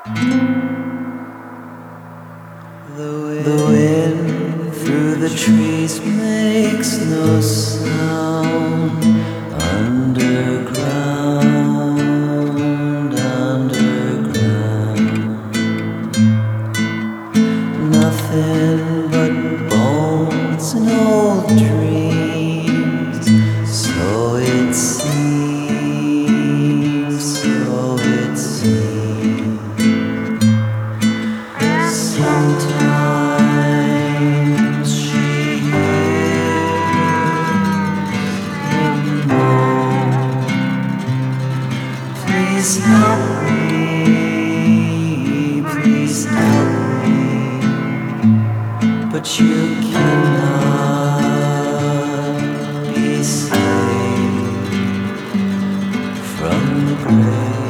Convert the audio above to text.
The wind through the trees makes no sound. Underground, underground. Nothing but bones and old dreams. So it seems, so it seems. Sometimes she hears him moan. Please help me, please help me. But you cannot be saved from the grave.